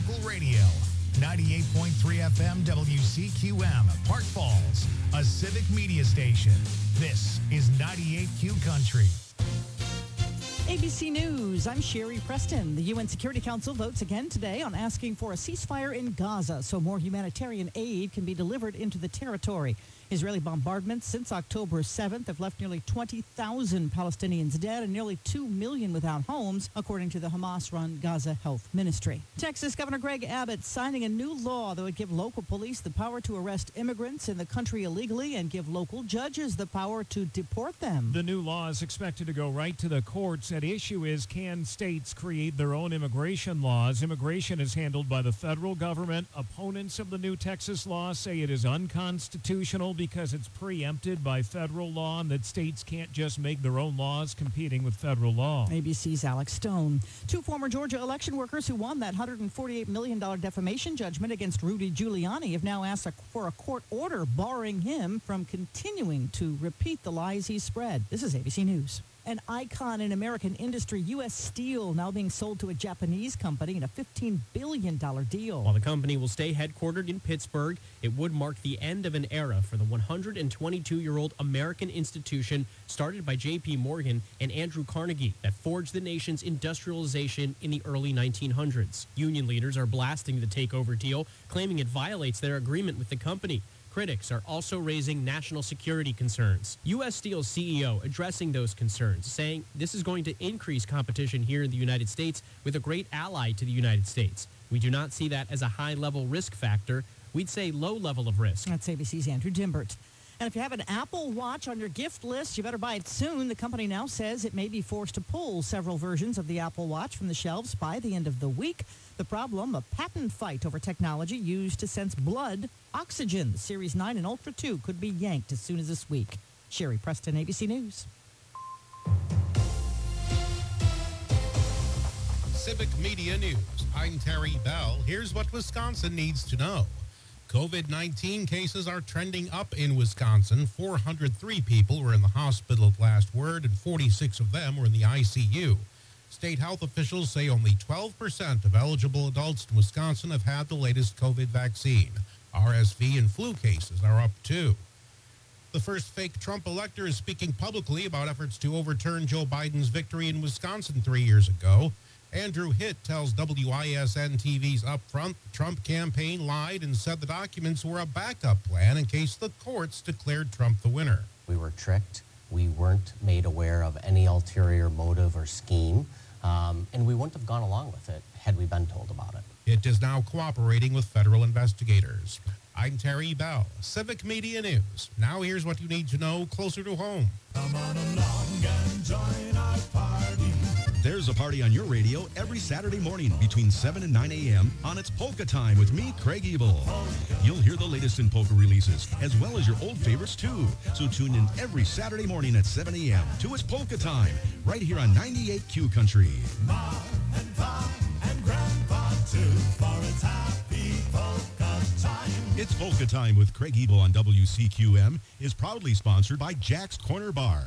local radio. 98.3 FM WCQM, Park Falls, a civic media station. This is 98Q Country. ABC News, I'm Sherry Preston. The UN Security Council votes again today on asking for a ceasefire in Gaza so more humanitarian aid can be delivered into the territory. Israeli bombardments since October 7th have left nearly 20,000 Palestinians dead and nearly 2 million without homes, according to the Hamas-run Gaza Health Ministry. Texas Governor Greg Abbott signing a new law that would give local police the power to arrest immigrants in the country illegally and give local judges the power to deport them. The new law is expected to go right to the courts. At issue is, can states create their own immigration laws? Immigration is handled by the federal government. Opponents of the new Texas law say it is unconstitutional because it's preempted by federal law and that states can't just make their own laws competing with federal law. ABC's Alex Stone. Two former Georgia election workers who won that $148 million defamation judgment against Rudy Giuliani have now asked for a court order barring him from continuing to repeat the lies he spread. This is ABC News. An icon in American industry, U.S. Steel, now being sold to a Japanese company in a $15 billion deal. While the company will stay headquartered in Pittsburgh, it would mark the end of an era for the 122-year-old American institution started by J.P. Morgan and Andrew Carnegie that forged the nation's industrialization in the early 1900s. Union leaders are blasting the takeover deal, claiming it violates their agreement with the company. Critics are also raising national security concerns. U.S. Steel's CEO addressing those concerns, saying this is going to increase competition here in the United States with a great ally to the United States. We do not see that as a high-level risk factor. We'd say low level of risk. That's ABC's Andrew Dimbert. And if you have an Apple Watch on your gift list, you better buy it soon. The company now says it may be forced to pull several versions of the Apple Watch from the shelves by the end of the week. The problem, a patent fight over technology used to sense blood oxygen. The Series 9 and Ultra 2 could be yanked as soon as this week. Sherry Preston, ABC News. Civic Media News. I'm Terry Bell. Here's what Wisconsin needs to know. COVID-19 cases are trending up in Wisconsin. 403 people were in the hospital at last word, and 46 of them were in the ICU. State health officials say only 12% of eligible adults in Wisconsin have had the latest COVID vaccine. RSV and flu cases are up too. The first fake Trump elector is speaking publicly about efforts to overturn Joe Biden's victory in Wisconsin 3 years ago. Andrew Hitt tells WISN-TV's Upfront the Trump campaign lied and said the documents were a backup plan in case the courts declared Trump the winner. We were tricked. We weren't made aware of any ulterior motive or scheme, and we wouldn't have gone along with it had we been told about it. Hitt is now cooperating with federal investigators. I'm Terry Bell, Civic Media News. Now here's what you need to know closer to home. Come on along and join our party. There's a party on your radio every Saturday morning between 7 and 9 a.m. on It's Polka Time with me, Craig Ebel. You'll hear the latest in polka releases, as well as your old favorites, too. So tune in every Saturday morning at 7 a.m. to It's Polka Time, right here on 98Q Country. Ma and Pa and Grandpa, too, for it's happy polka time. It's Polka Time with Craig Ebel on WCQM is proudly sponsored by Jack's Corner Bar.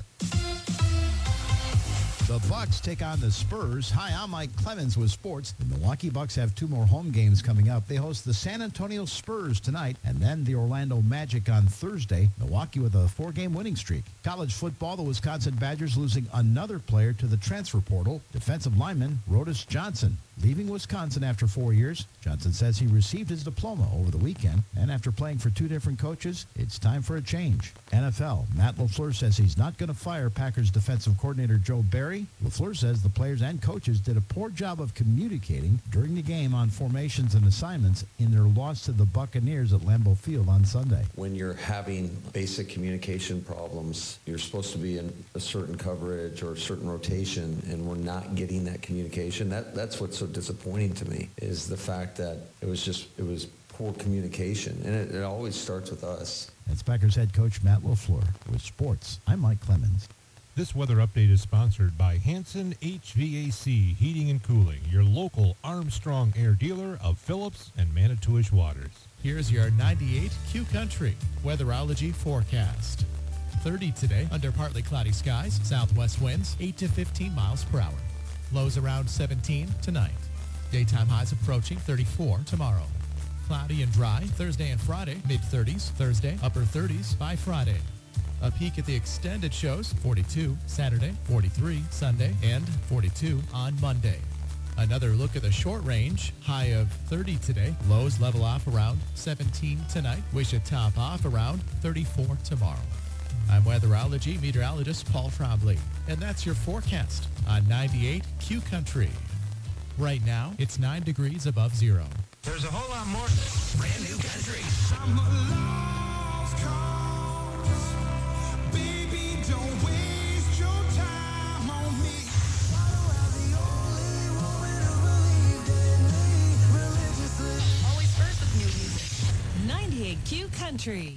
The Bucks take on the Spurs. Hi, I'm Mike Clemens with sports. The Milwaukee Bucks have two more home games coming up. They host the San Antonio Spurs tonight and then the Orlando Magic on Thursday. Milwaukee with a 4-game winning streak. College football, the Wisconsin Badgers losing another player to the transfer portal. Defensive lineman Rodis Johnson leaving Wisconsin after 4 years. Johnson says he received his diploma over the weekend, and after playing for two different coaches, it's time for a change. NFL, Matt LaFleur says he's not going to fire Packers defensive coordinator Joe Barry. LaFleur says the players and coaches did a poor job of communicating during the game on formations and assignments in their loss to the Buccaneers at Lambeau Field on Sunday. When you're having basic communication problems, you're supposed to be in a certain coverage or a certain rotation, and we're not getting that communication. That's what's so disappointing to me, is the fact that it was poor communication, and it always starts with us. That's Packers head coach Matt LaFleur with sports. I'm Mike Clemens. This weather update is sponsored by Hanson HVAC Heating and Cooling, your local Armstrong Air dealer of Phillips and Manitowish Waters. Here's your 98Q Country weatherology forecast. 30 today under partly cloudy skies, southwest winds 8 to 15 miles per hour. Lows around 17 tonight. Daytime highs approaching 34 tomorrow. Cloudy and dry Thursday and Friday, mid-30s Thursday, upper 30s by Friday. A peek at the extended shows, 42 Saturday, 43 Sunday, and 42 on Monday. Another look at the short range, high of 30 today. Lows level off around 17 tonight. We should top off around 34 tomorrow. I'm weatherology meteorologist Paul Trombley, and that's your forecast on 98 Q Country. Right now, it's 9 degrees above zero. There's a whole lot more. Brand new country. I'm a lost cause. Baby, don't waste your time on me. Always first with new music. 98 Q Country.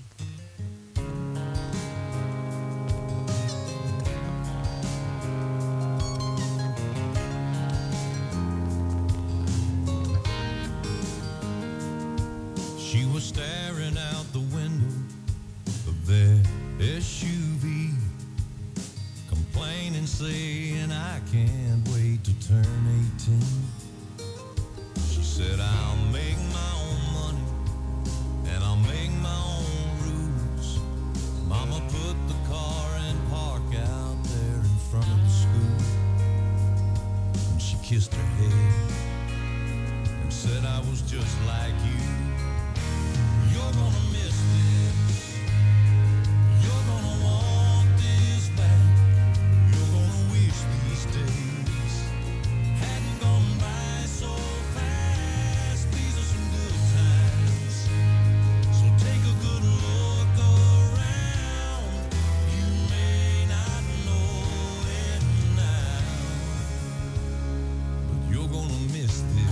She was staring out the window of their SUV, complaining, saying, I can't wait to turn 18. She said, I'll make my own money and I'll make my own rules. Mama put the car and park out there in front of the school. And she kissed her head and said, I was just like you. You're gonna miss this. You're gonna want this back. You're gonna wish these days hadn't gone by so fast. These are some good times, so take a good look around. You may not know it now, but you're gonna miss this.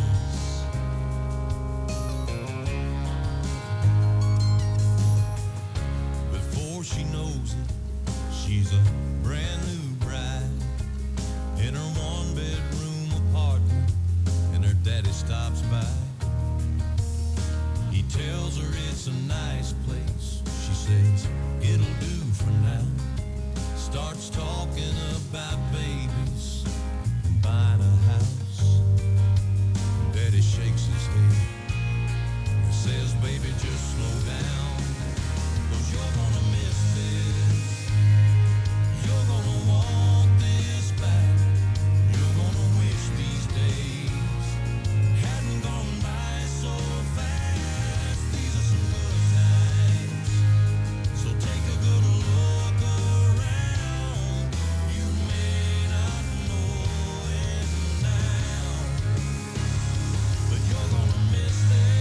She knows it, she's a brand new bride in her one-bedroom apartment, and her daddy stops by. He tells her it's a nice place. She says it'll do for now. Starts talking about babies and buying a house. Daddy shakes his head and says, baby, just slow down, 'cause you're gonna miss this. You're gonna want this back. You're gonna wish these days hadn't gone by so fast. These are some good times, so take a good look around. You may not know it now, but you're gonna miss this.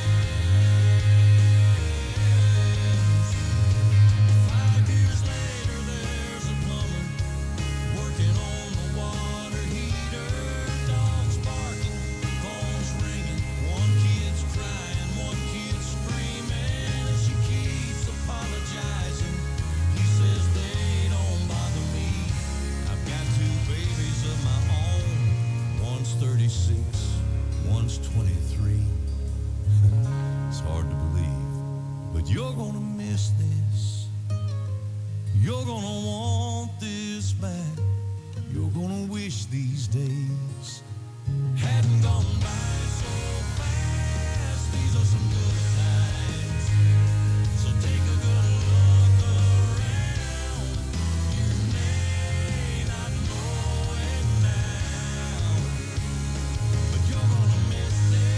5 years later, there's a plumber working on the water heater. Dogs barking, phones ringing. One kid's crying, one kid's screaming. And she keeps apologizing. He says they don't bother me. I've got 2 babies of my own. One's 36, one's 23. It's hard to believe, but you're gonna miss this. You're gonna want this back. You're gonna wish these days hadn't gone by so fast. These are some good times, so take a good look around. You may not know it now, but you're gonna miss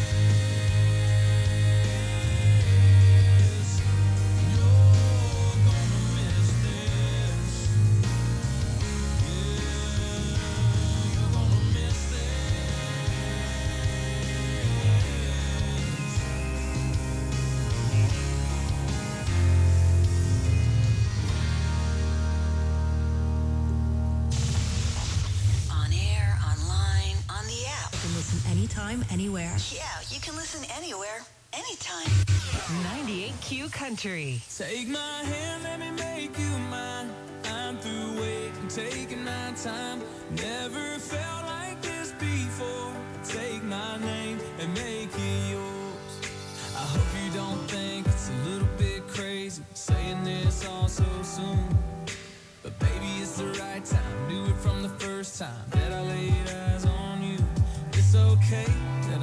this. You're gonna miss this. Yeah, you're gonna miss this. On air, online, on the app. You can listen anytime, anywhere. Yeah, you can listen anywhere, anytime. 98 Q Country. Take my hand, let me make you mine. I'm through waiting, taking my time. Never felt like this before. Take my name and make it yours. I hope you don't think it's a little bit crazy saying this all so soon. But baby, it's the right time. Knew it from the first time that I laid eyes on you. It's okay that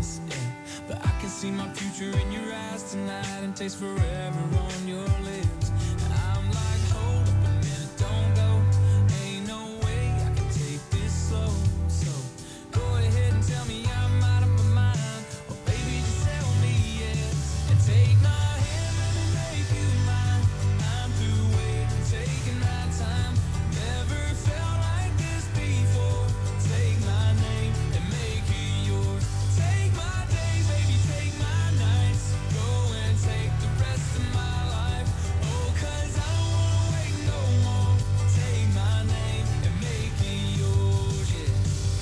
this, yeah. But I can see my future in your eyes tonight and taste forever on your lips. And I'm like, hold up a minute, don't go. Ain't no way I can take this slow. So go ahead and tell me I'm out of my mind. Or baby, just tell me yes. And take my hand, let me make you mine. I'm through waiting, taking my time. Never felt like this before. Take my name and make it yours. Take my days, baby, take my nights. Go and take the rest of my life. Oh, 'cause I don't wanna wait no more. Take my name and make it yours, yeah.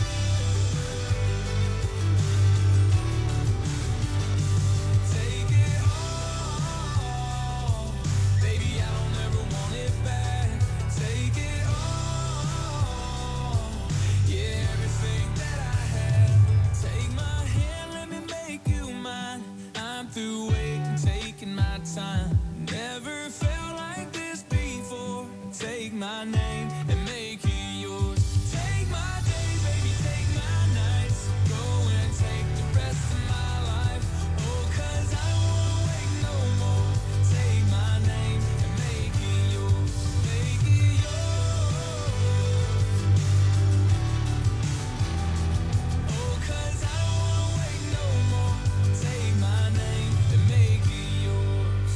Take it all, baby, I don't ever want it back. Take it all, yeah, everything that I had. Take my hand, let me make you mine. I'm through waiting, taking my time. Never felt like this before. Take my name and make it yours. Take my days, baby, take my nights. Go and take the rest of my life. Oh, 'cause I don't wanna wait no more. Take my name and make it yours. Make it yours. Oh, 'cause I don't wanna wait no more. Take my name and make it yours.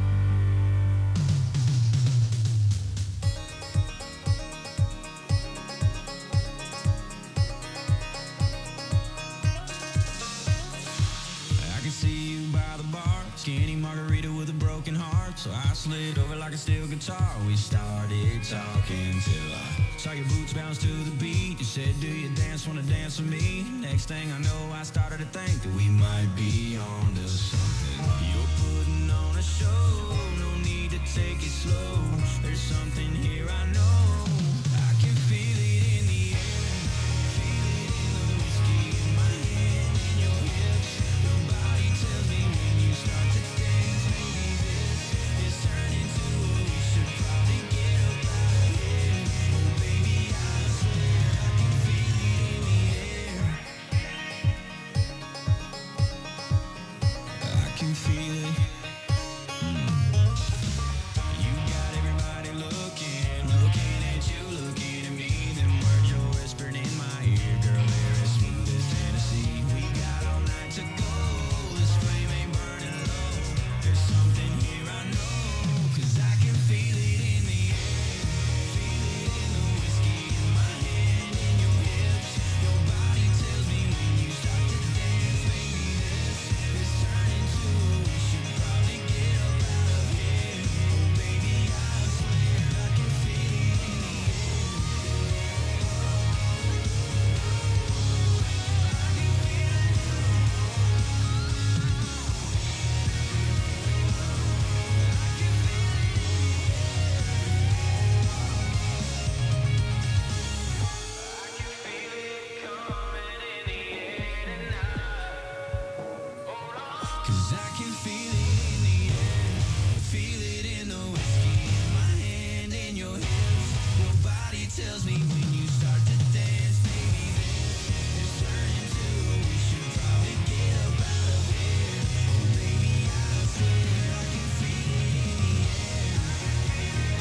I can see you by the bar, skinny margarita with a broken heart. So I slid over like a steel guitar. We started talking till I saw your boots bounce to the beat. You said, do you wanna dance with me? Next thing I know, I started to think that we might be on to something. You're putting on a show, no need to take it slow. There's something here I know. I can feel it in the air, feel it in the whiskey in my hand, in your hips. Your body tells me when you start to dance, maybe this is turning to what we should probably get up out of here. Oh baby, I swear I can feel it in the air. I can feel it. You got everybody looking at you, looking at me. Them words you're whispering in my ear, girl, they're as smooth as Tennessee. We got all night to go, this flame ain't burning low. There's something here I know, 'cause I can feel it in the air. Feel it in the whiskey in my hand, in your hips. Your body tells me when you start to dance, baby, this is turning to what we should probably get up out of here. Oh baby, I swear I can feel it in the air. Cause I can feel it in the air, feel it in the whiskey in my hand, in your hips. Your body tells me when you start to dance, baby, this is turning to what we should probably get up out of here. Oh baby, I swear I can feel it in the air.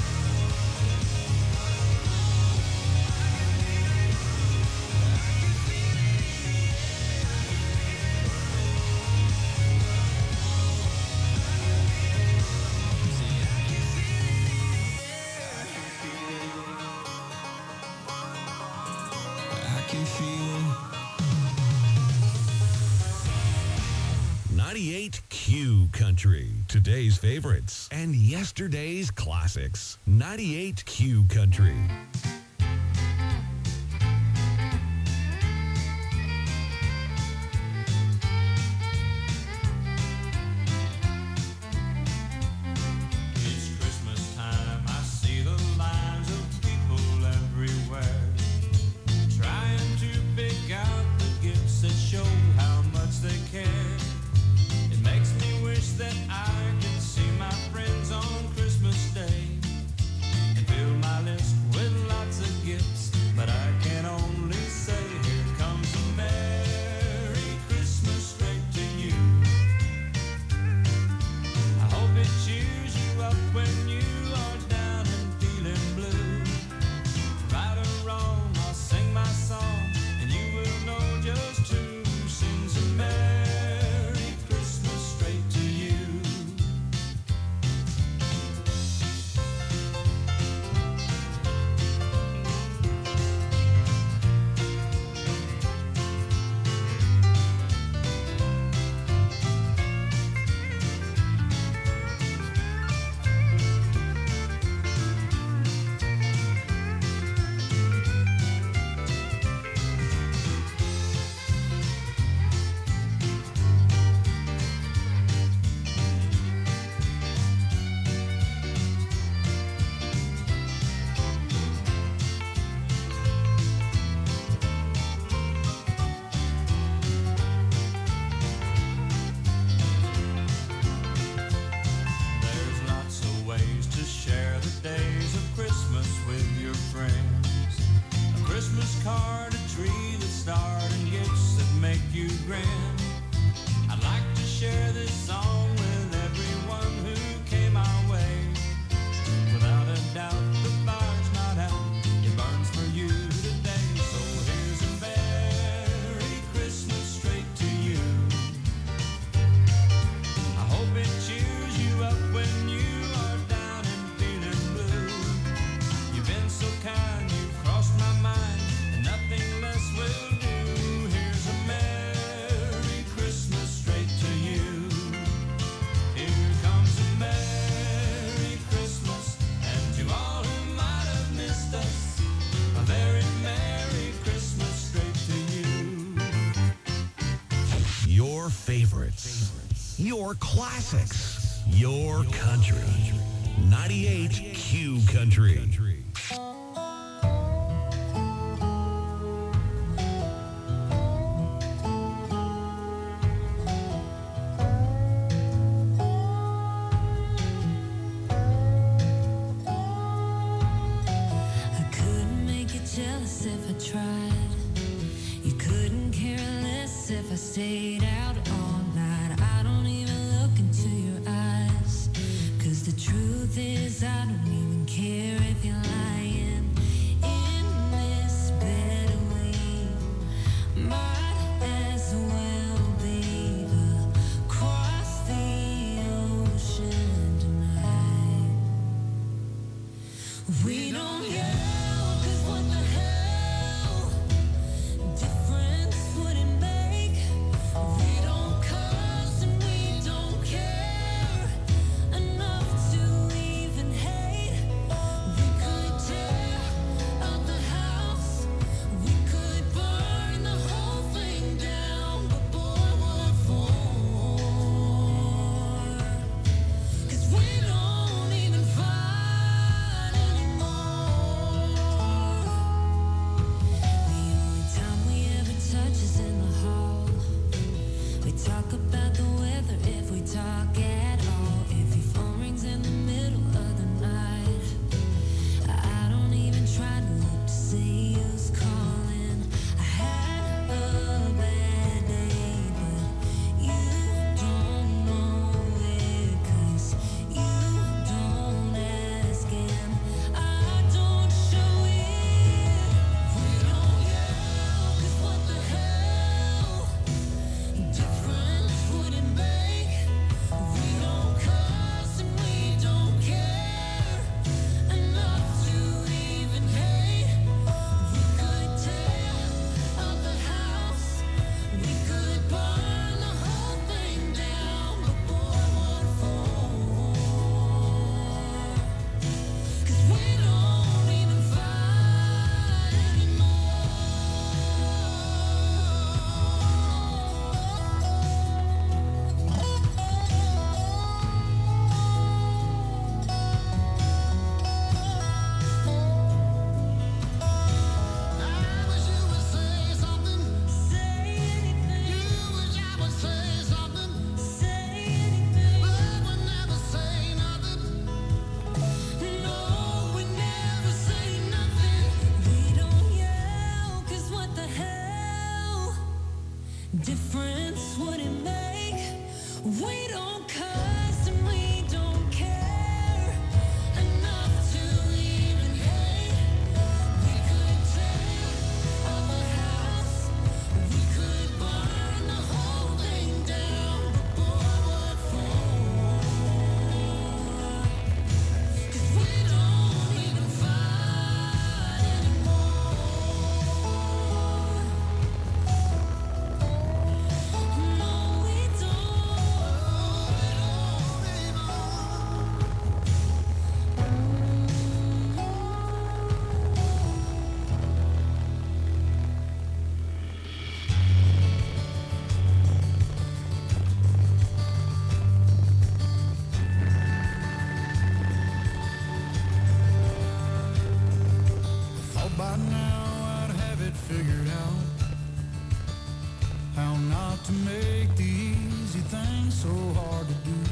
I can feel it. 98Q Country. Today's favorites and yesterday's classics. 98Q Country. It's Christmas time, I see the lines of people everywhere, trying to pick out the gifts that show how much they care. It makes me wish that I could see my friends on Christmas Day and fill my list with lots share this song with everyone who came our way. Without a doubt, the fire's not out. It burns for you today. So here's a Merry Christmas straight to you. I hope it cheers you up when you are down and feeling blue. You've been so kind, you've crossed my mind, and nothing less will do. Here's a Merry Christmas straight to you. Here comes a Merry Christmas, and to all who might have missed us, a very Merry Christmas straight to you. Your favorites, your classics, your country. 98 Q Country. I couldn't make you jealous if I tried. You couldn't care less if I stayed out all night. I don't even look into your eyes, 'cause the truth is I don't even care if you're lying in this bed. We might as well be across the ocean tonight. We don't yell, 'cause what the hell difference would it make? We don't cuss and we don't care enough to even hate. We could tear up the house, we could burn the whole thing down, but boy, what for? 'Cause we don't even fight anymore. The only time we ever touch is in the hall. We talk about the weather if we talk at all. If your phone rings in the middle of the night, I don't even try to look to see who's calling. I had a bad day, but you don't know it, 'cause you don't ask and I don't show it. We don't yell, 'cause what the hell difference would it make? We don't cuss and we don't care enough to even hate. We could tear up the house, we could burn the whole thing down, but boy, what for? 'Cause we don't even fight anymore. I wish you would say something. Say anything. You wish I would say something. Say anything. But we never say nothing. No, we never say nothing. We don't yell, 'cause what the hell difference would it make? We don't cuss and we don't care enough to even hate. We could tear up the house, we could burn the whole thing down, but boy, what for? 'Cause we don't even fight anymore. No, we Thought by now I'd have it figured out how not to make the easy things so hard to do.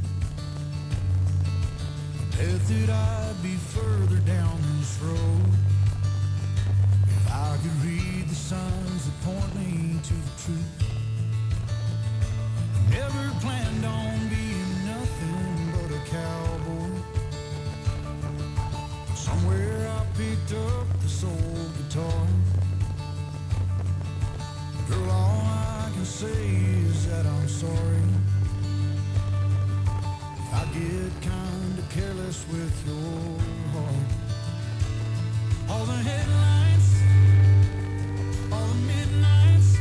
I bet that I'd be further down this road if I could read the signs that point me to the truth. Never with your heart. All the headlines, all the midnights,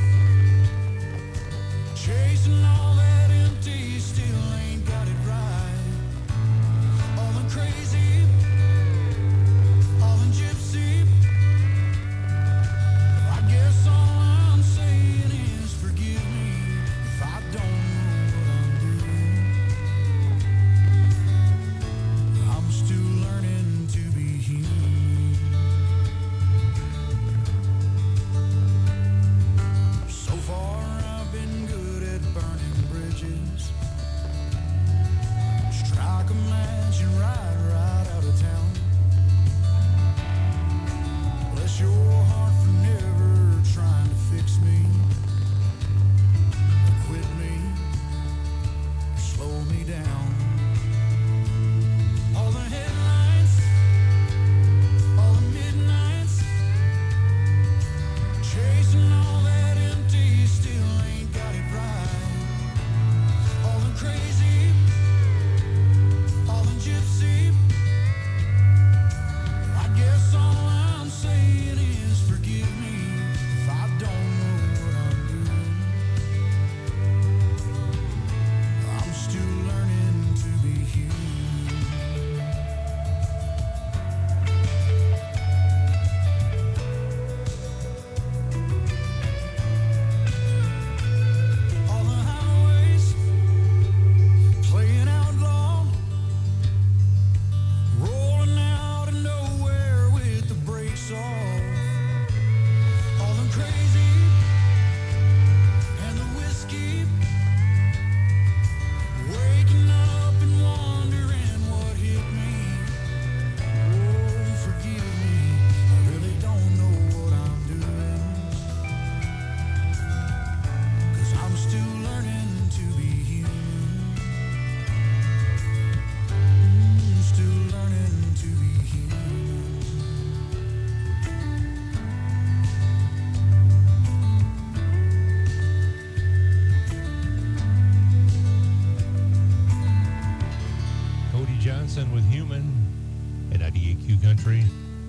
chasing all that empty, still ain't got it right. All the crazy, all the gypsy, I guess all I'm saying is forgive me if I don't know what I'm doing. I'm still learning to be human. So far I've been good at burning bridges. Strike a match and ride right out of town. Bless your heart for never trying to fix me, or quit me, or slow me down. All the headlines, all the midnights, chasing all that empty, still ain't got it right. All the crazy, all the gypsy, I guess all I'm saying is forgive me if I don't know what I'm doing. I'm still learning to be human. All the highways playing outlaw, rolling out of nowhere with the brakes off. All the crazy and the whiskey, waking up and wondering what hit me. Oh, forgive me, I really don't know what I'm doing, 'cause I'm still learning to be human. Still learning to be human. Cody Johnson with Human at 98Q Country.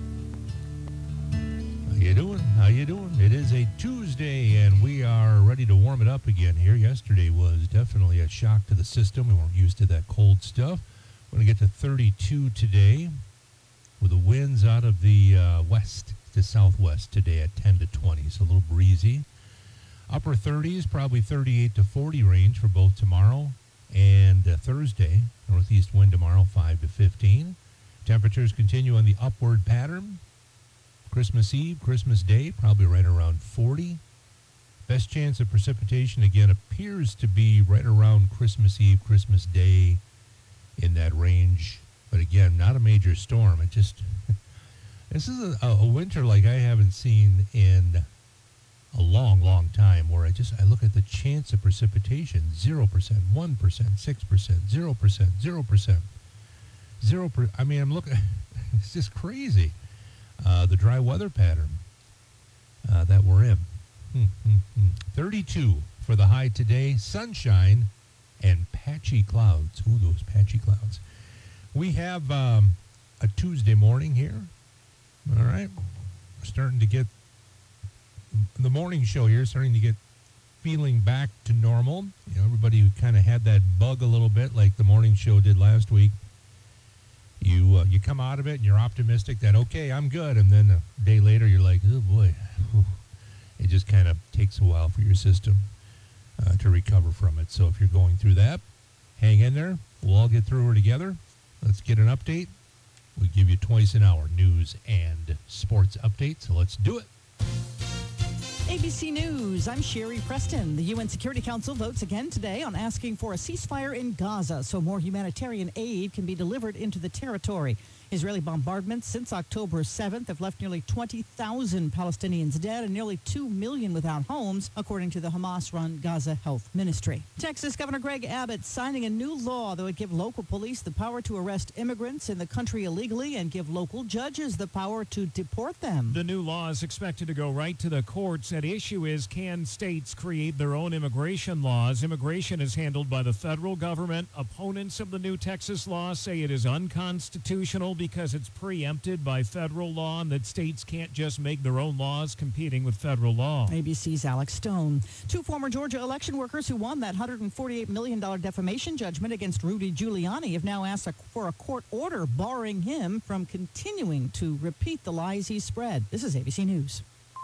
How you doing? How you doing? It is a Tuesday, and we are ready to warm it up again here. Yesterday was definitely a shock to the system. We weren't used to that cold stuff. We're going to get to 32 today with the winds out of the west to southwest today at 10 to 20, so a little breezy. Upper 30s, probably 38 to 40 range for both tomorrow and Thursday. Northeast wind tomorrow, 5 to 15. Temperatures continue on the upward pattern. Christmas Eve, Christmas Day, probably right around 40. Best chance of precipitation, again, appears to be right around Christmas Eve, Christmas Day, in that range. But again, not a major storm. It just, this is a winter like I haven't seen in a long, long time, where I look at the chance of precipitation, 0%, 1%, 6%, 0%, 0%, 0%. I mean, I'm looking, it's just crazy. The dry weather pattern that we're in. 32 for the high today, sunshine and patchy clouds. Ooh, those patchy clouds. We have a Tuesday morning here. All right. We're starting to get the morning show here, starting to get feeling back to normal. You know, everybody who kind of had that bug a little bit like the morning show did last week, you come out of it and you're optimistic that, okay, I'm good. And then a day later, you're like, oh, boy. It just kind of takes a while for your system to recover from it. So if you're going through that, hang in there. We'll all get through her together. Let's get an update. We give you twice an hour news and sports update. So let's do it. ABC News, I'm Sherry Preston. The UN Security Council votes again today on asking for a ceasefire in Gaza so more humanitarian aid can be delivered into the territory. Israeli bombardments since October 7th have left nearly 20,000 Palestinians dead and nearly 2 million without homes, according to the Hamas-run Gaza Health Ministry. Texas Governor Greg Abbott signing a new law that would give local police the power to arrest immigrants in the country illegally and give local judges the power to deport them. The new law is expected to go right to the courts. At issue is, can states create their own immigration laws? Immigration is handled by the federal government. Opponents of the new Texas law say it is unconstitutional because it's preempted by federal law and that states can't just make their own laws competing with federal law. ABC's Alex Stone. Two former Georgia election workers who won that $148 million defamation judgment against Rudy Giuliani have now asked for a court order barring him from continuing to repeat the lies he spread. This is ABC News.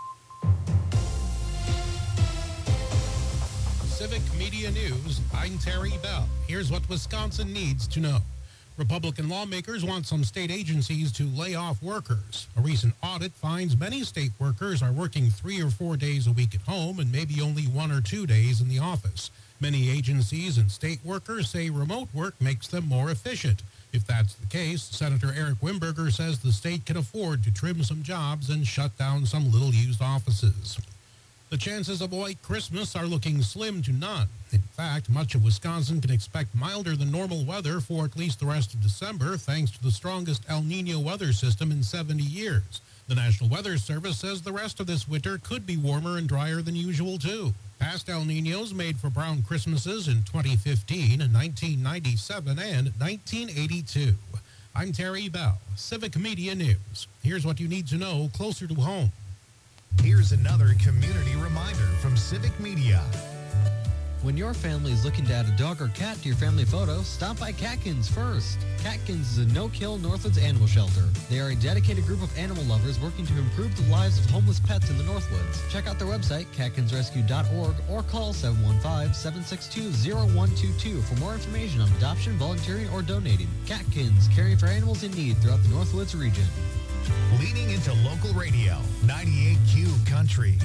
Civic Media News, I'm Terry Bell. Here's what Wisconsin needs to know. Republican lawmakers want some state agencies to lay off workers. A recent audit finds many state workers are working 3 or 4 days a week at home and maybe only 1 or 2 days in the office. Many agencies and state workers say remote work makes them more efficient. If that's the case, Senator Eric Wimberger says the state can afford to trim some jobs and shut down some little-used offices. The chances of a white Christmas are looking slim to none. In fact, much of Wisconsin can expect milder than normal weather for at least the rest of December, thanks to the strongest El Nino weather system in 70 years. The National Weather Service says the rest of this winter could be warmer and drier than usual, too. Past El Ninos made for brown Christmases in 2015, 1997, and 1982. I'm Terry Bell, Civic Media News. Here's what you need to know closer to home. Here's another community reminder from Civic Media. When your family is looking to add a dog or cat to your family photo, stop by Catkins first. Catkins is a no-kill Northwoods animal shelter. They are a dedicated group of animal lovers working to improve the lives of homeless pets in the Northwoods. Check out their website, catkinsrescue.org, or call 715-762-0122 for more information on adoption, volunteering, or donating. Catkins, caring for animals in need throughout the Northwoods region. Leading into local radio, 98Q Country.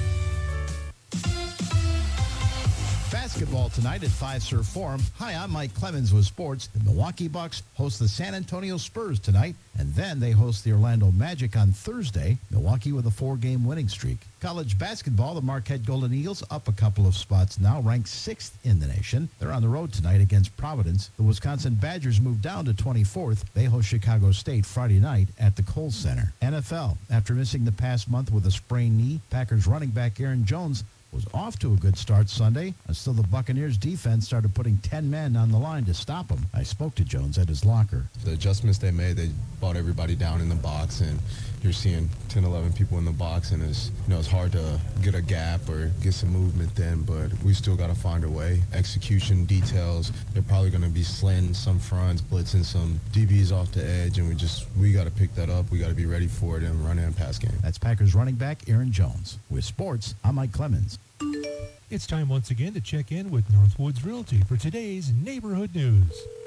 Basketball tonight at Fiserv Forum. Hi, I'm Mike Clemens with sports. The Milwaukee Bucks host the San Antonio Spurs tonight, and then they host the Orlando Magic on Thursday. Milwaukee with a 4-game winning streak. College basketball, the Marquette Golden Eagles up a couple of spots now, ranked 6th in the nation. They're on the road tonight against Providence. The Wisconsin Badgers moved down to 24th. They host Chicago State Friday night at the Kohl Center. NFL, after missing the past month with a sprained knee, Packers running back Aaron Jones was off to a good start Sunday until the Buccaneers defense started putting 10 men on the line to stop him. I spoke to Jones at his locker. The adjustments they made, they brought everybody down in the box, and you're seeing 10, 11 people in the box, and it's hard to get a gap or get some movement then, but we still got to find a way. Execution details, they're probably going to be slanting some fronts, blitzing some DBs off the edge, and we got to pick that up. We got to be ready for it and run and pass game. That's Packers running back Aaron Jones. With sports, I'm Mike Clemens. It's time once again to check in with Northwoods Realty for today's neighborhood news.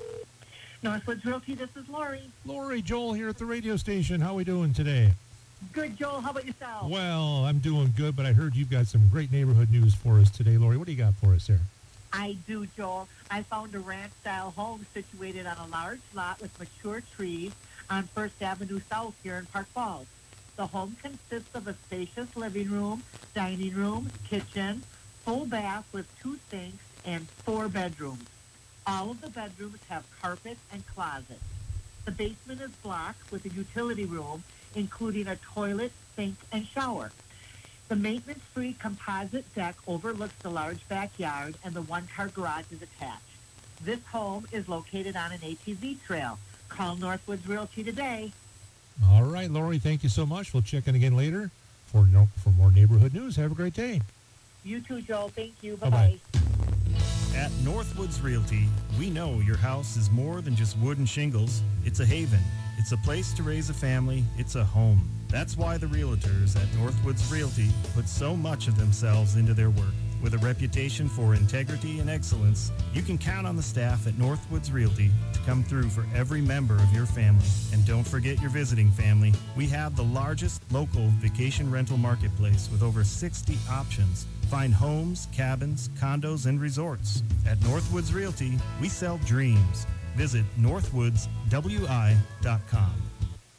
Northwoods Realty, this is Lori. Lori, Joel here at the radio station. How are we doing today? Good, Joel. How about yourself? Well, I'm doing good, but I heard you've got some great neighborhood news for us today. Lori, what do you got for us there? I do, Joel. I found a ranch-style home situated on a large lot with mature trees on First Avenue South here in Park Falls. The home consists of a spacious living room, dining room, kitchen, full bath with 2 sinks, and 4 bedrooms. All of the bedrooms have carpet and closets. The basement is blocked with a utility room, including a toilet, sink, and shower. The maintenance-free composite deck overlooks the large backyard, and the 1-car garage is attached. This home is located on an ATV trail. Call Northwoods Realty today. All right, Lori, thank you so much. We'll check in again later for more neighborhood news. Have a great day. You too, Joel. Thank you. Bye-bye. At Northwoods Realty, we know your house is more than just wood and shingles. It's a haven. It's a place to raise a family. It's a home. That's why the realtors at Northwoods Realty put so much of themselves into their work. With a reputation for integrity and excellence, you can count on the staff at Northwoods Realty to come through for every member of your family. And don't forget your visiting family. We have the largest local vacation rental marketplace with over 60 options. Find homes, cabins, condos, and resorts. At Northwoods Realty, we sell dreams. Visit northwoodswi.com.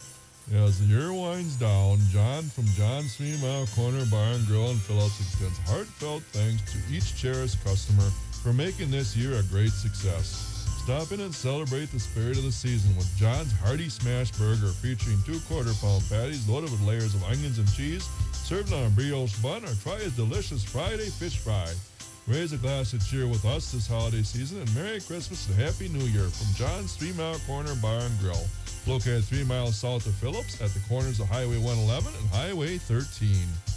As the year winds down, John from John's 3 Mile Corner Bar and Grill in Phillips extends heartfelt thanks to each cherished customer for making this year a great success. Stop in and celebrate the spirit of the season with John's Hearty Smash Burger featuring 2 quarter-pound patties loaded with layers of onions and cheese, served on a brioche bun, or try his delicious Friday fish fry. Raise a glass of cheer with us this holiday season, and Merry Christmas and Happy New Year from John's 3 Mile Corner Bar and Grill, located 3 miles south of Phillips at the corners of Highway 111 and Highway 13.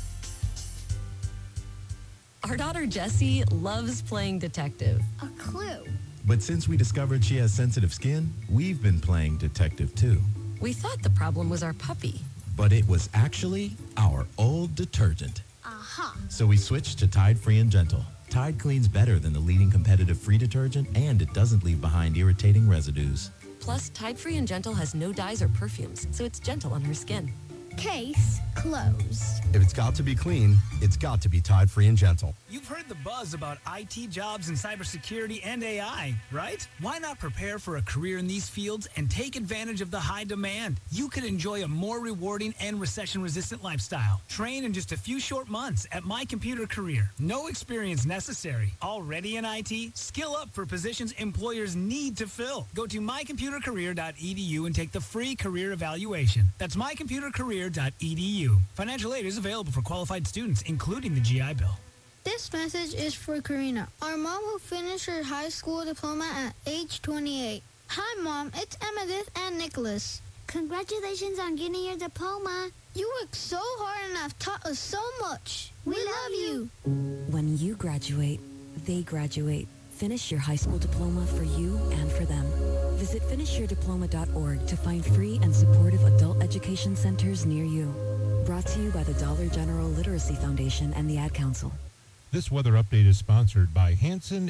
Our daughter Jessie loves playing detective. A clue. But since we discovered she has sensitive skin, we've been playing detective too. We thought the problem was our puppy. But it was actually our old detergent. Aha. So we switched to Tide Free and Gentle. Tide cleans better than the leading competitive free detergent, and it doesn't leave behind irritating residues. Plus, Tide Free and Gentle has no dyes or perfumes, so it's gentle on her skin. Case closed. If it's got to be clean, it's got to be Tide Free and Gentle. You've heard the buzz about IT jobs in cybersecurity and AI, right? Why not prepare for a career in these fields and take advantage of the high demand? You could enjoy a more rewarding and recession-resistant lifestyle. Train in just a few short months at My Computer Career. No experience necessary. Already in IT? Skill up for positions employers need to fill. Go to mycomputercareer.edu and take the free career evaluation. That's mycomputercareer.edu. Financial aid is available for qualified students, including the GI Bill. This message is for Karina, our mom who finished her high school diploma at age 28. Hi, Mom. It's Emmettith and Nicholas. Congratulations on getting your diploma. You worked so hard and have taught us so much. We love you. When you graduate, they graduate. Finish your high school diploma for you and for them. Visit finishyourdiploma.org to find free and supportive adult education centers near you. Brought to you by the Dollar General Literacy Foundation and the Ad Council. This weather update is sponsored by Hanson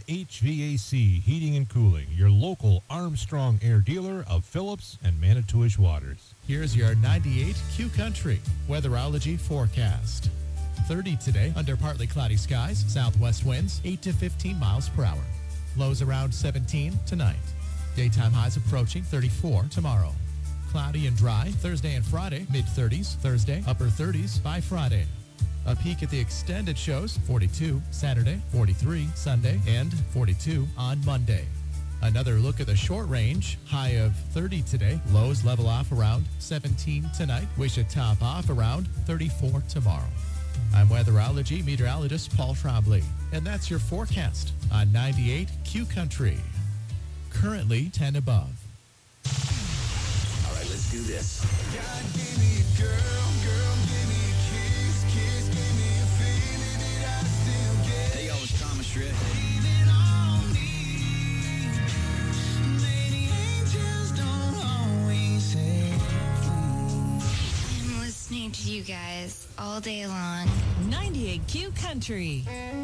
HVAC Heating and Cooling, your local Armstrong Air dealer of Phillips and Manitowish waters. Here's your 98 Q Country weatherology forecast. 30 today under partly cloudy skies, southwest winds 8 to 15 miles per hour. Lows around 17 tonight. Daytime highs approaching 34 tomorrow. Cloudy and dry Thursday and Friday, mid-30s Thursday, upper 30s by Friday. A peek at the extended shows, 42 Saturday, 43 Sunday, and 42 on Monday. Another look at the short range, high of 30 today, lows level off around 17 tonight, we should top off around 34 tomorrow. I'm weatherology meteorologist Paul Trombley, and that's your forecast on 98 Q Country. Currently 10 above. All right, let's do this. God gave me a girl, girl gave me a kiss, kiss gave me a feeling that I still get. Hey, y'all, it's Thomas Shred. Leaning on me. Lady angels don't always have I'm listening to you guys all day long. 98 Q Country.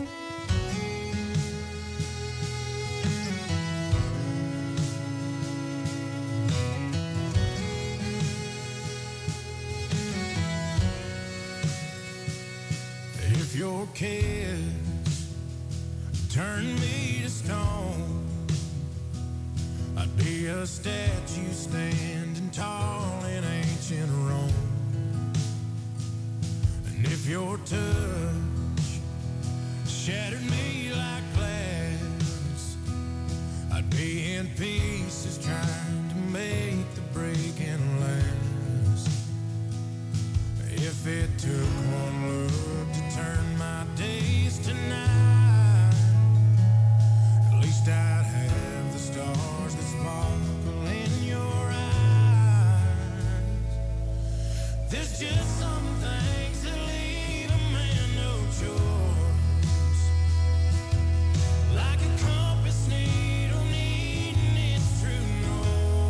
If your kiss turned me to stone, I'd be a statue standing tall in ancient Rome. And if your touch shattered me like glass, I'd be in pieces trying to make the breaking last. If it took one look to turn my days to night, at least I'd have the stars that sparkle in your eyes. There's just some things that leave a man no choice, like a compass needle needing its true north.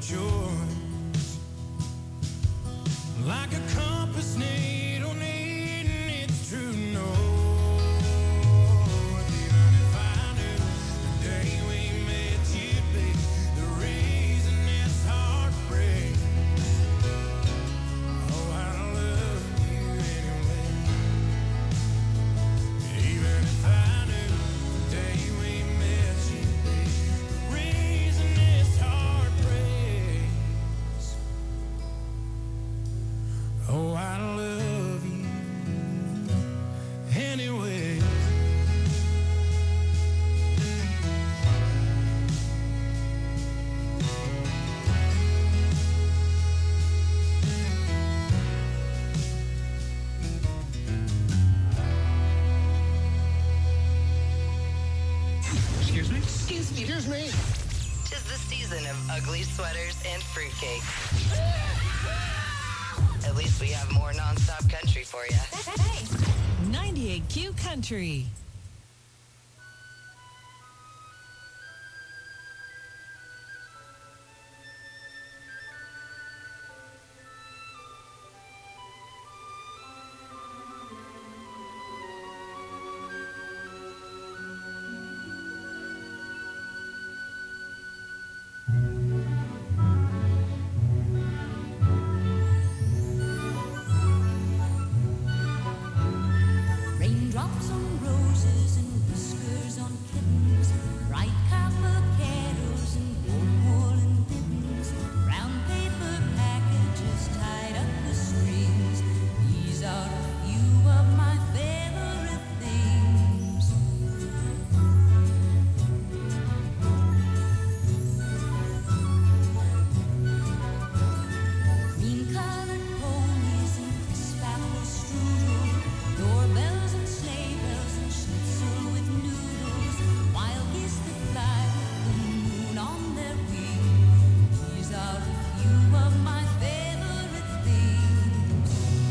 choice. Like a compass needle needing its true north. Even if I knew the day we met you'd be the reason this heartbreak. Oh, I love you anyway. Even if I knew the day we met you'd be the reason this heart breaks. Oh, I love you anyway. Excuse me? Excuse me. Excuse me. Tis the season of ugly sweaters and fruitcake. At least we have more nonstop country for you. Hey, 98Q Country. Raindrops on roses and whiskers on kittens, bright copper kettles and gold woolen mittens, brown paper packages tied up with strings. These are a few of my favorite things. Green-colored ponies and crisp apple strudel, doorbells and sleigh bells and schnitzel with noodles, wild geese that fly with the moon on their wing. These are a few of my favorite things.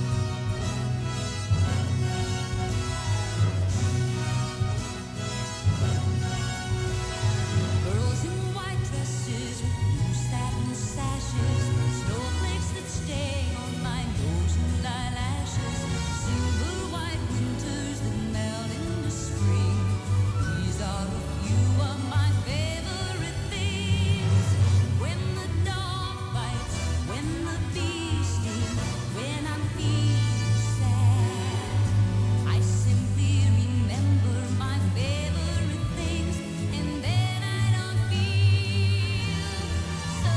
Girls in white dresses with blue satin sashes, snowflakes that stay on my nose and eyelashes, silver white winters that melt into spring. These are a few of my favorite things. When the dog bites, when the bee stings, when I'm feeling sad, I simply remember my favorite things, and then I don't feel so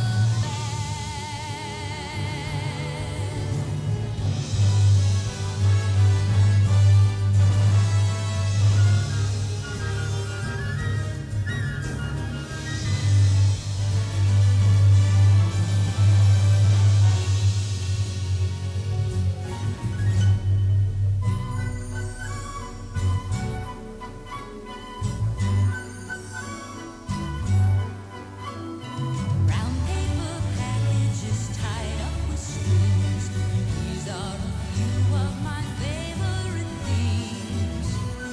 brown paper packages tied up with strings. These are a few of my favorite things.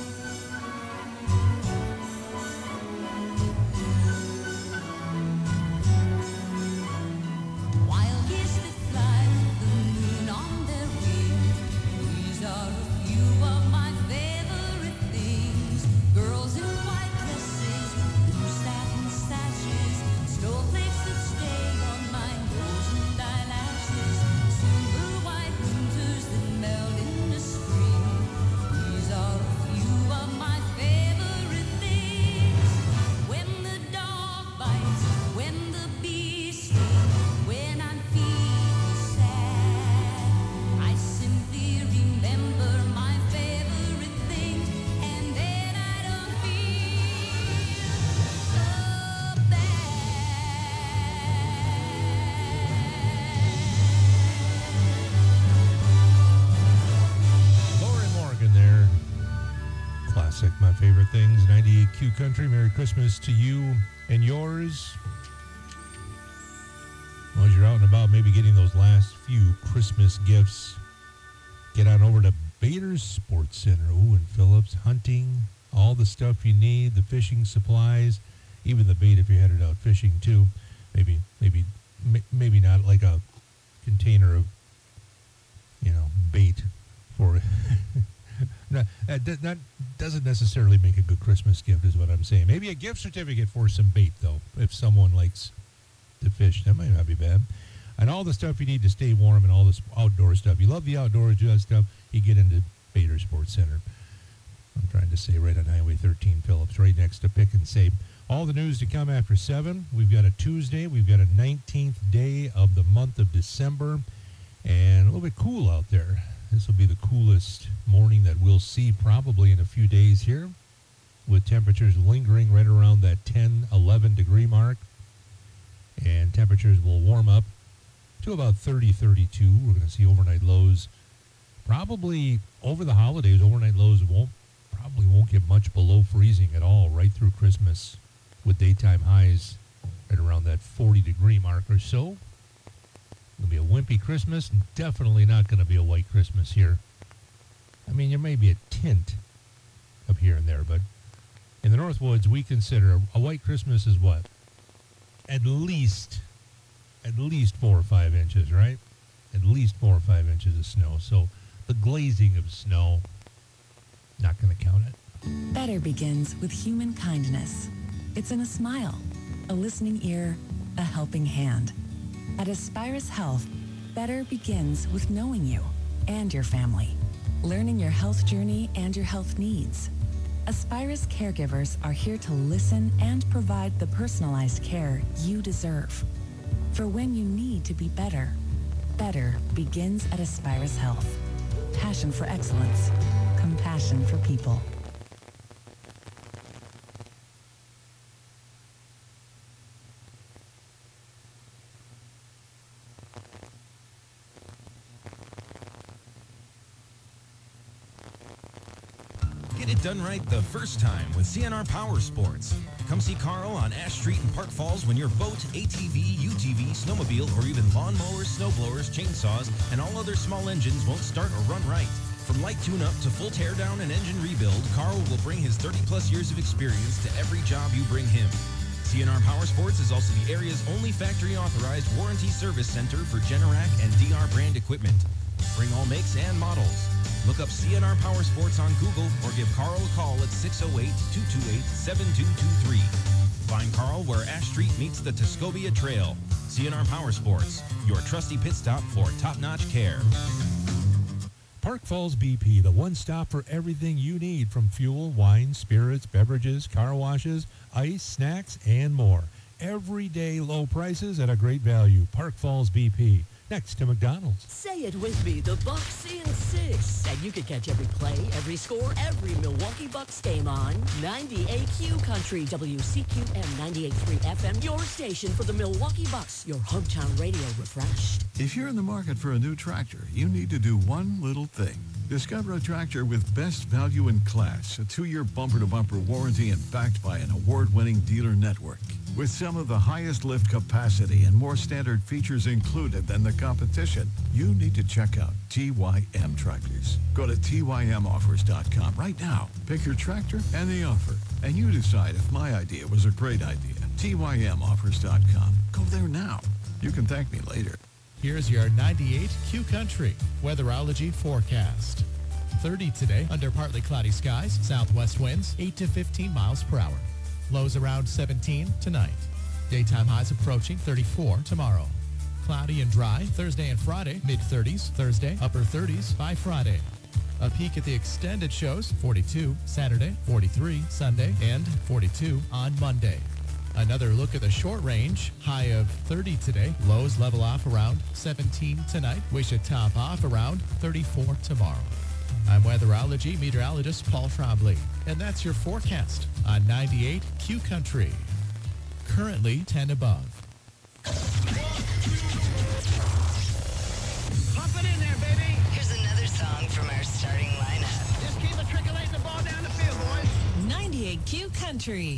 Wild geese that fly with the moon on their wing. These are a few of my favorite things. Girls in white dresses with blue satin sashes, snowflakes that stay on my nose and eyelashes, silver white winters that melt into spring. These are a few of my favorite things. When the dog bites, when the bee stings, when I'm feeling sad, I simply remember my favorite things, and then I don't feel so Lori Morgan there. Classic, my favorite things. 98Q Country. Merry Christmas to you and yours. Well, as you're out and about, maybe getting those last few Christmas gifts, get on over to Bader's Sports Center. Ooh, in Phillips, hunting, all the stuff you need, the fishing supplies, even the bait if you're headed out fishing too. Maybe container of, bait for that doesn't necessarily make a good Christmas gift, is what I'm saying. Maybe a gift certificate for some bait, though, if someone likes to fish. That might not be bad. And all the stuff you need to stay warm and all this outdoor stuff. You love the outdoors, do that stuff, you get into Bader Sports Center. I'm trying to say right on Highway 13, Phillips, right next to Pick and Save. All the news to come after 7. We've got a Tuesday. We've got a 19th day of the month of December. And a little bit cool out there. This will be the coolest morning that we'll see probably in a few days here, with temperatures lingering right around that 10, 11 degree mark. And temperatures will warm up to about 30, 32. We're going to see overnight lows. Probably over the holidays, overnight lows probably won't get much below freezing at all right through Christmas, with daytime highs right around that 40 degree mark or so. It'll be a wimpy Christmas, and definitely not going to be a white Christmas here. I mean, there may be a tint up here and there, but in the Northwoods, we consider a white Christmas is what? At least 4 or 5 inches, right? At least 4 or 5 inches of snow. So the glazing of snow, not going to count it. Better begins with human kindness. It's in a smile, a listening ear, a helping hand. At Aspirus Health, better begins with knowing you and your family, learning your health journey and your health needs. Aspirus caregivers are here to listen and provide the personalized care you deserve. For when you need to be better, better begins at Aspirus Health. Passion for excellence, compassion for people. Get it done right the first time with CNR Power Sports. Come see Carl on Ash Street in Park Falls when your boat, ATV, UTV, snowmobile, or even lawnmowers, snowblowers, chainsaws, and all other small engines won't start or run right. From light tune-up to full teardown and engine rebuild, Carl will bring his 30-plus years of experience to every job you bring him. CNR Power Sports is also the area's only factory-authorized warranty service center for Generac and DR brand equipment. Bring all makes and models. Look up CNR Power Sports on Google or give Carl a call at 608-228-7223. Find Carl where Ash Street meets the Tuscobia Trail. CNR Power Sports, your trusty pit stop for top-notch care. Park Falls BP, the one stop for everything you need, from fuel, wine, spirits, beverages, car washes, ice, snacks, and more. Everyday low prices at a great value. Park Falls BP, next to McDonald's. Say it with me, the Bucks in 6. And you can catch every play, every score, every Milwaukee Bucks game on 98Q Country, WCQM 98.3 FM, your station for the Milwaukee Bucks, your hometown radio refreshed. If you're in the market for a new tractor, you need to do one little thing. Discover a tractor with best value in class, a 2-year bumper-to-bumper warranty, and backed by an award-winning dealer network. With some of the highest lift capacity and more standard features included than the competition, you need to check out TYM Tractors. Go to TYMOffers.com right now. Pick your tractor and the offer, and you decide if my idea was a great idea. TYMOffers.com. Go there now. You can thank me later. Here's your 98Q Country weatherology forecast. 30 today under partly cloudy skies, southwest winds 8 to 15 miles per hour. Lows around 17 tonight. Daytime highs approaching 34 tomorrow. Cloudy and dry Thursday and Friday, mid-30s Thursday, upper 30s by Friday. A peek at the extended shows, 42 Saturday, 43 Sunday, and 42 on Monday. Another look at the short range, high of 30 today, lows level off around 17 tonight. We should top off around 34 tomorrow. I'm weatherology meteorologist Paul Trombley, and that's your forecast on 98Q Country. Currently 10 above. Pump it in there, baby. Here's another song from our starting lineup. Just keep matriculating the ball down the field, boys. 98Q Country.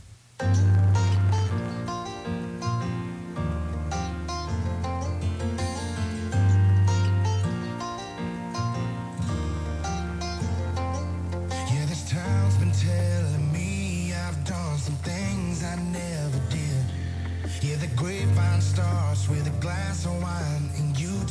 Yeah, this town's been telling me I've done some things I never did. Yeah, the grapevine starts with a glass of wine and you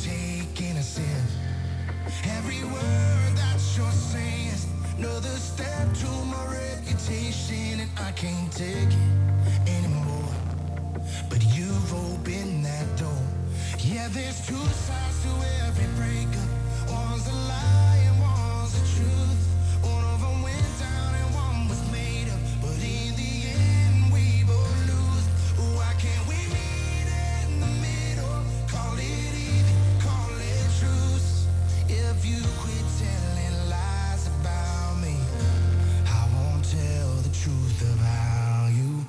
I can't take it anymore. But you've opened that door. Yeah, there's two sides to every breakup. One's a lie and one's the truth. One of them went down and one was made up. But in the end, we both lose. Why can't we meet in the middle? Call it even, call it truth. If you quit telling lies about me, I won't tell the truth about you.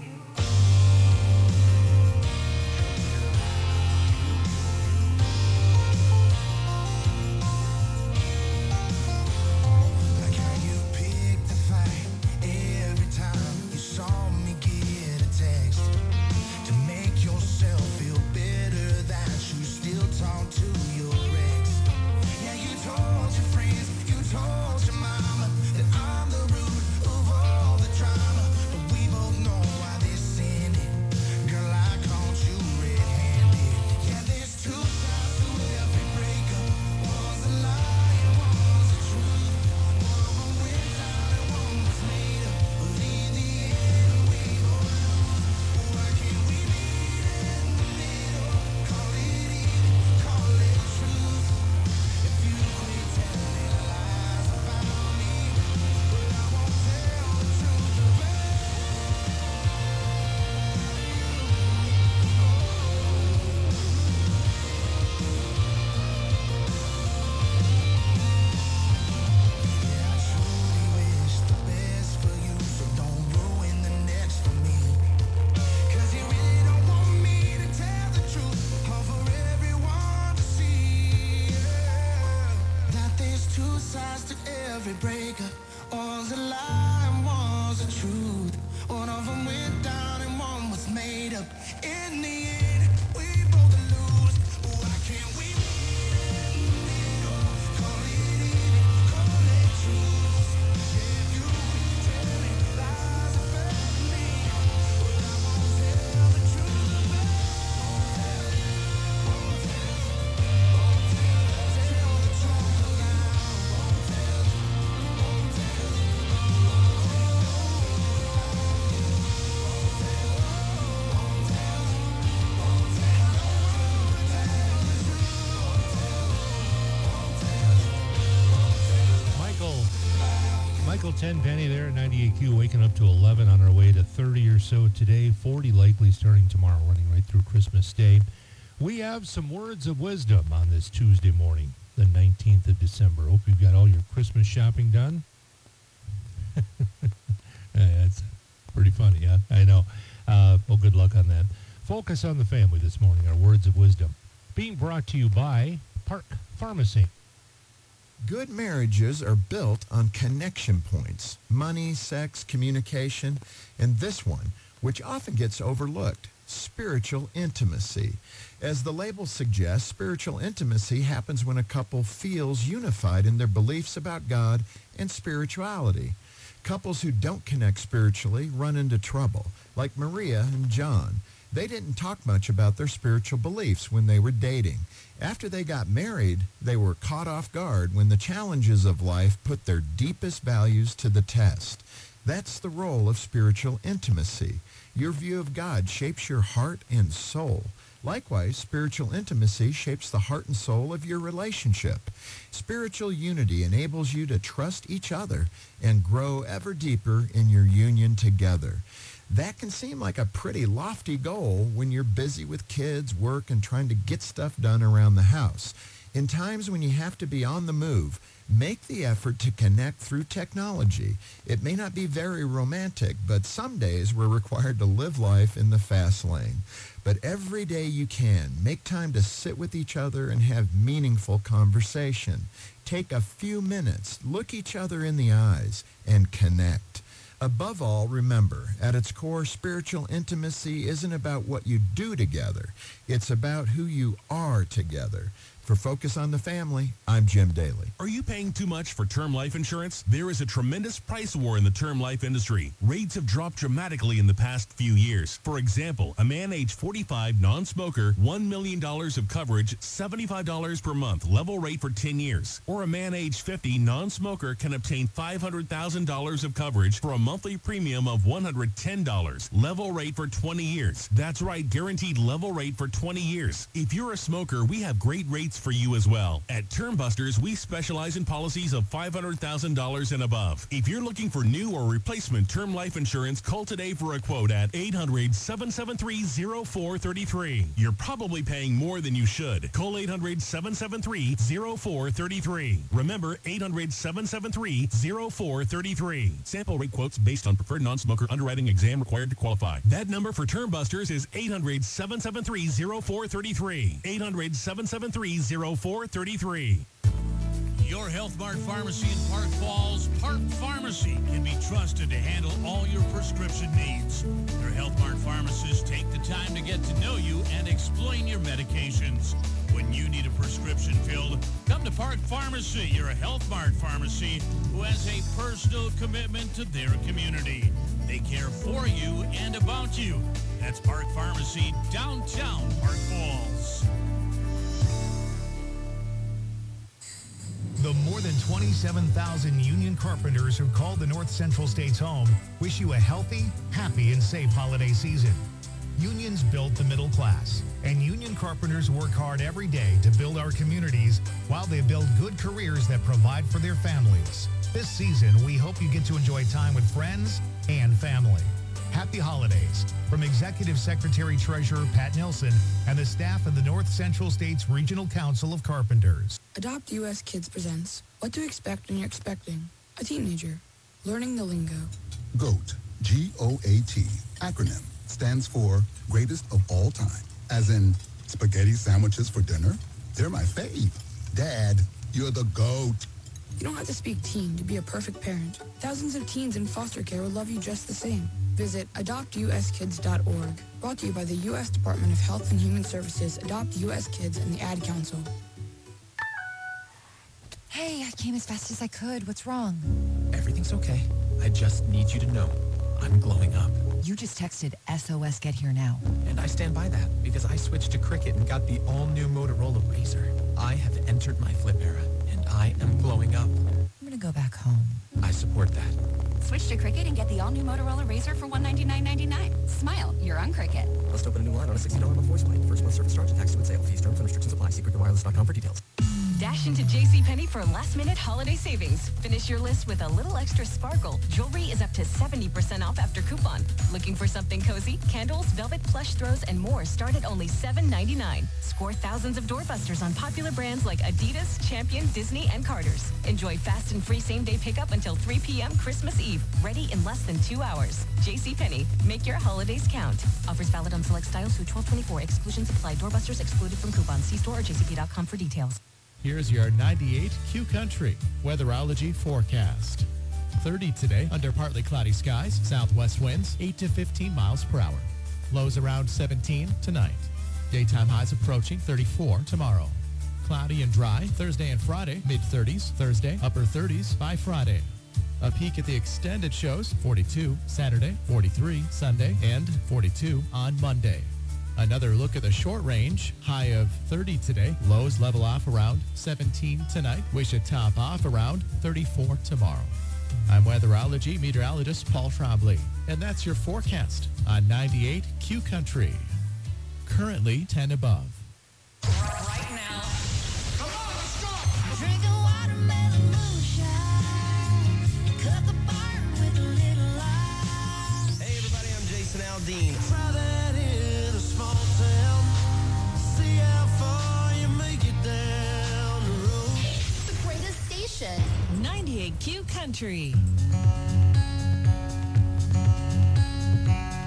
Like how you picked the fight every time you saw me get a text. To make yourself feel better that you still talk to your ex. Yeah, you told your friends, you told your mama that I'm the root of all the drama. But we both know why this ended. Girl, I caught you red-handed. Yeah, there's two sides to every breakup. One's a lie and one's the truth. One of them went down and one was made up. But in the end, we both lose. Why can't we meet in the middle? Call it even, call it truth. If you quit telling lies about me, but I won't tell the truth about Yeah, I truly wish the best for you, so don't ruin the next for me. 'Cause you really don't want me to tell the truth, or for everyone to see. That there's two sides to every breakup. One's a lie and one's the truth. One of them went down and one was made up. In the end, we both lose. Why can't we meet in the middle? Call it even, call it truth. If you quit telling lies about me, well, I won't tell the truth about Michael Tenpenny there at 98Q, waking up to 11 on our way to 30 or so today, 40 likely starting tomorrow, running right through Christmas Day. We have some words of wisdom on this Tuesday morning, the 19th of December. Hope you've got all your Christmas shopping done. That's pretty funny, huh? I know. Well, good luck on that. Focus on the family this morning, our words of wisdom. Being brought to you by Park Pharmacy. Good marriages are built on connection points, money, sex, communication, and this one, which often gets overlooked, spiritual intimacy. As the label suggests, spiritual intimacy happens when a couple feels unified in their beliefs about God and spirituality. Couples who don't connect spiritually run into trouble, like Maria and John. They didn't talk much about their spiritual beliefs when they were dating. After they got married, they were caught off guard when the challenges of life put their deepest values to the test. That's the role of spiritual intimacy. Your view of God shapes your heart and soul. Likewise, spiritual intimacy shapes the heart and soul of your relationship. Spiritual unity enables you to trust each other and grow ever deeper in your union together. That can seem like a pretty lofty goal when you're busy with kids, work, and trying to get stuff done around the house. In times when you have to be on the move, make the effort to connect through technology. It may not be very romantic, but some days we're required to live life in the fast lane. But every day you can, make time to sit with each other and have meaningful conversation. Take a few minutes, look each other in the eyes, and connect. Above all, remember, at its core, spiritual intimacy isn't about what you do together. It's about who you are together. For Focus on the Family, I'm Jim Daly. Are you paying too much for term life insurance? There is a tremendous price war in the term life industry. Rates have dropped dramatically in the past few years. For example, a man age 45, non-smoker, $1 million of coverage, $75 per month, level rate for 10 years. Or a man age 50, non-smoker, can obtain $500,000 of coverage for a monthly premium of $110, level rate for 20 years. That's right, guaranteed level rate for 20 years. If you're a smoker, we have great rates for you as well. At Term Busters, we specialize in policies of $500,000 and above. If you're looking for new or replacement term life insurance, call today for a quote at 800-773-0433. You're probably paying more than you should. Call 800-773-0433. Remember, 800-773-0433. Sample rate quotes based on preferred non-smoker underwriting exam required to qualify. That number for Term Busters is 800-773-0433. 800-773-0433. Your Health Mart Pharmacy in Park Falls, Park Pharmacy, can be trusted to handle all your prescription needs. Your Health Mart pharmacists take the time to get to know you and explain your medications. When you need a prescription filled, come to Park Pharmacy, your Health Mart pharmacy, who has a personal commitment to their community. They care for you and about you. That's Park Pharmacy, downtown Park Falls. The more than 27,000 union carpenters who call the North Central States home wish you a healthy, happy, and safe holiday season. Unions build the middle class, and union carpenters work hard every day to build our communities while they build good careers that provide for their families. This season, we hope you get to enjoy time with friends and family. Happy holidays from Executive Secretary Treasurer Pat Nelson and the staff of the North Central States Regional Council of Carpenters. Adopt US Kids presents What to Expect When You're Expecting a Teenager. Learning the lingo. GOAT, G-O-A-T, acronym, stands for Greatest of All Time. As in, spaghetti sandwiches for dinner? They're my fave. Dad, you're the GOAT. You don't have to speak teen to be a perfect parent. Thousands of teens in foster care will love you just the same. Visit adoptuskids.org. Brought to you by the U.S. Department of Health and Human Services, Adopt U.S. Kids, and the Ad Council. Hey, I came as fast as I could. What's wrong? Everything's okay. I just need you to know I'm glowing up. You just texted SOS Get Here Now. And I stand by that because I switched to Cricket and got the all-new Motorola Razr. I have entered my flip era, and I am glowing up. I'm going to go back home. I support that. Switch to Cricket and get the all-new Motorola Razr for $199.99. Smile, you're on Cricket. Must open a new line on a $60 month voice line. First month service charge attached to its sale. Fees, terms, and restrictions apply. See cricketwireless.com for details. Dash into JCPenney for last-minute holiday savings. Finish your list with a little extra sparkle. Jewelry is up to 70% off after coupon. Looking for something cozy? Candles, velvet plush throws, and more start at only $7.99. Score thousands of doorbusters on popular brands like Adidas, Champion, Disney, and Carter's. Enjoy fast and free same-day pickup until 3 p.m. Christmas Eve. Ready in less than 2 hours. JCPenney. Make your holidays count. Offers valid on select styles through 12/24. Exclusions apply. Doorbusters excluded from coupons. See store or jcp.com for details. Here's your 98 Q Country weatherology forecast. 30 today under partly cloudy skies, southwest winds 8 to 15 miles per hour. Lows around 17 tonight. Daytime highs approaching 34 tomorrow. Cloudy and dry Thursday and Friday, mid-30s Thursday, upper 30s by Friday. A peek at the extended shows, 42 Saturday, 43 Sunday, and 42 on Monday. Another look at the short range, high of 30 today, lows level off around 17 tonight, wish it top off around 34 tomorrow. I'm weatherology meteorologist Paul Trombley, and that's your forecast on 98 Q Country. Currently 10 above. Right now. Come on, let's go. Drinking watermelon moonshine. Cut the burn with a little light. Hey everybody, I'm Jason Aldean. Try that in a small town. See how far you make it down the road. The greatest station. 98 Q Country.